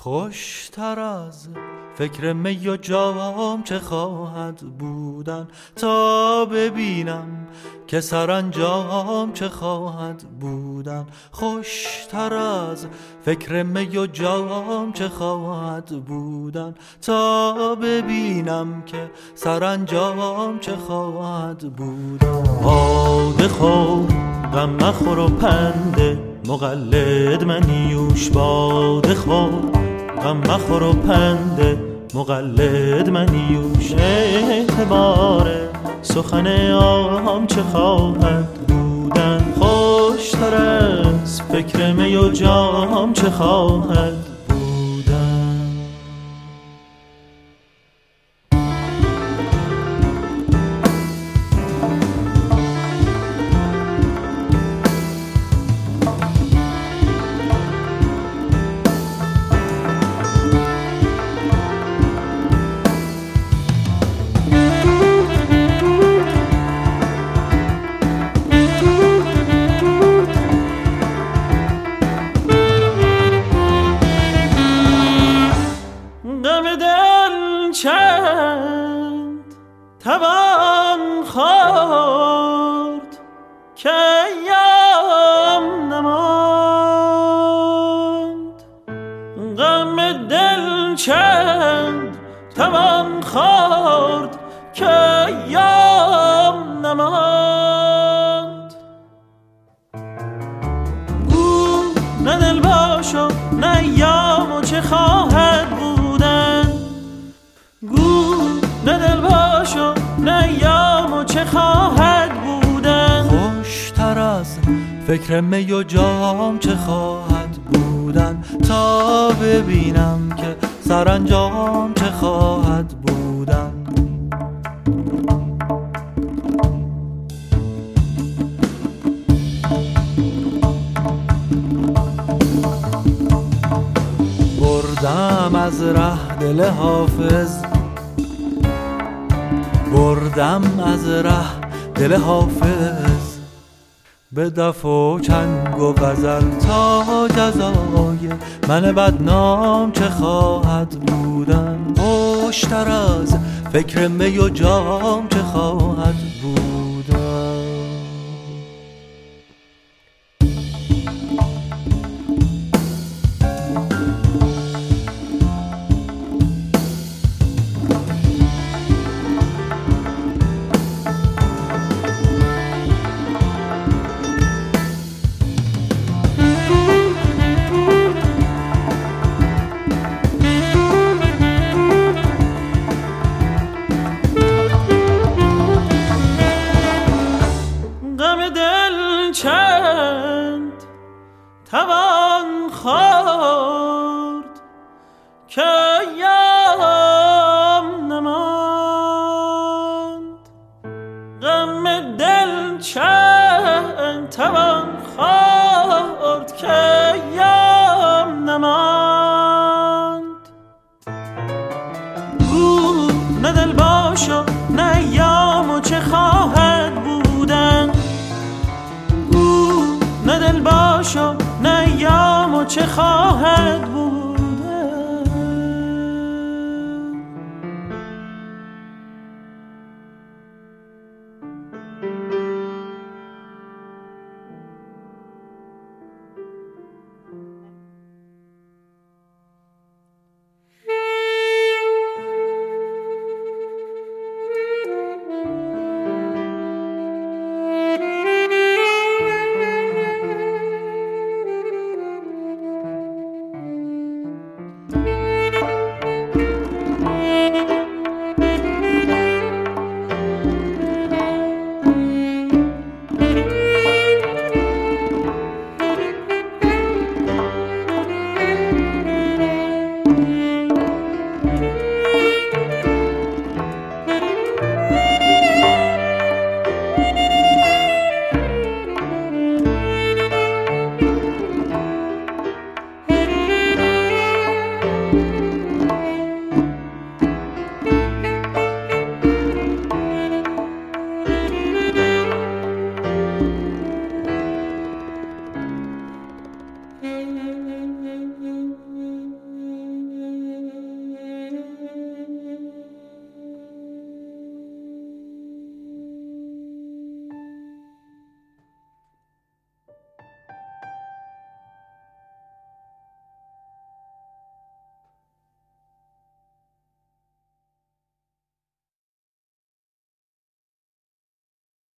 خوشتر از فکر می و جام چه خواهد بودن تا ببینم که سرانجام چه خواهد بودن. خوشتر از فکر می و جام چه خواهد بودن تا ببینم که سرانجام چه خواهد بودن. باده خور غم مخور و پنده مقلد منیوش، باده خور غم مخور و پنده مقلد منیوش. اعتبار سخن عام چه خواهد بودن خوشتر از فکر می و جام چه خواهد بودن. چند توان خورد که یام نماند، غم دل چند توان خورد که یام نماند. گو نه دل باشو نه یامو چه خواهد بودن، گو نه دل باشو نه یامو چه خواهد بودن. خوشتر از فکر می و جام چه خواهد بودن تا ببینم که سرانجام چه خواهد بودن. بردم از ره دل حافظ، بردم از ره دل حافظ به دف و چنگ و غزل تا جزای من بدنام چه خواهد بودن. خوشتر از فکر می و جام چه خواهد بودن. چند توان خورد که یام نماند، غم دل چند توان خورد که یام نماند. گو نه دل باشو نه یامو چه خواهد بودن، نه دل باشو نه یامو چه خواهد